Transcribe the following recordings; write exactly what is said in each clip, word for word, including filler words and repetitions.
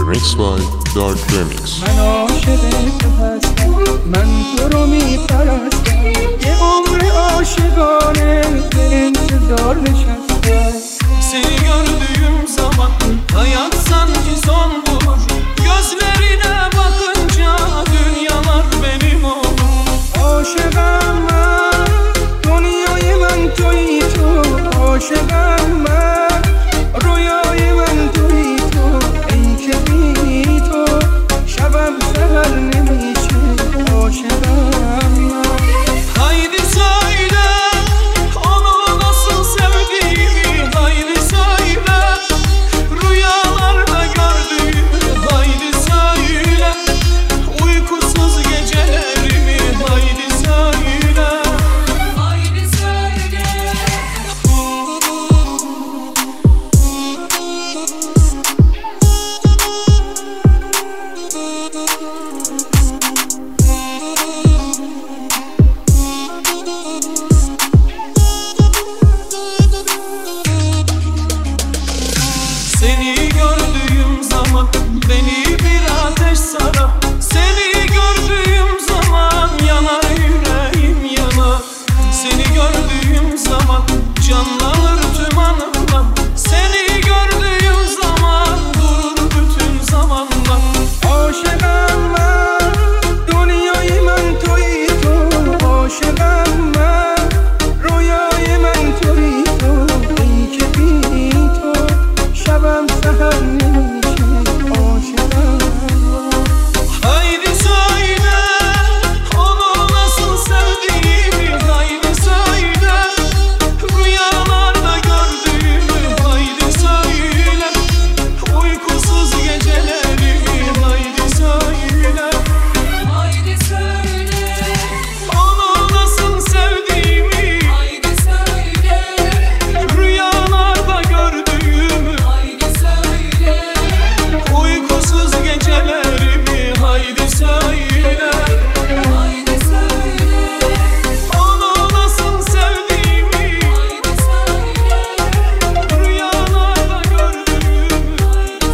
Remix by Dark Remix. من عاشق تو هستم، من تو رو میپرستم، یه عمر عاشقانه به انتظار نشستم. Seni gördüğüm zaman hayat sanki son bulur. Gözlerine bakınca dünyalar benim olur. عاشقم من، دنیای من تویی تو. عاشقم من، رویای من تویی تو. ای که بی تو شبم سحر نمیشه. عاشقم من. Haydi söyle onu nasıl sevdiğimi. Haydi söyle rüyalarda gördüğümü. Haydi söyle uykusuz gecelerimi. Haydi söyle. Haydi söyle. Seni gördüğüm zaman beni bir ateş sarar. Seni gördüğüm zaman yanar yüreğim yanar. Seni gördüğüm zaman canlanır tüm anılar. Seni gördüğüm zaman durur bütün zamanlar. عاشقم من، دنیای من تویی تو. عاشقم من، رویای من تویی تو. ای که بی تو شبم سحر نمیشه. عاشقم من. Haydi söyle onu nasıl sevdiğimi. Haydi söyle rüyalarda gördüğümü. Haydi söyle uykusuz gecelerimi. Haydi söyle. Haydi söyle onu nasıl sevdiğimi. Haydi söyle rüyalarda gördüğümü. Haydi söyle uykusuz gecelerimi. Haydi söyle. Haydi söyle onu nasıl sevdiğimi. Haydi söyle rüyalarda gördüğümü. Haydi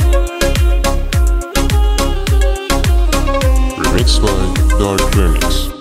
söyle uykusuz gecelerimi. Remix by Dark Remix.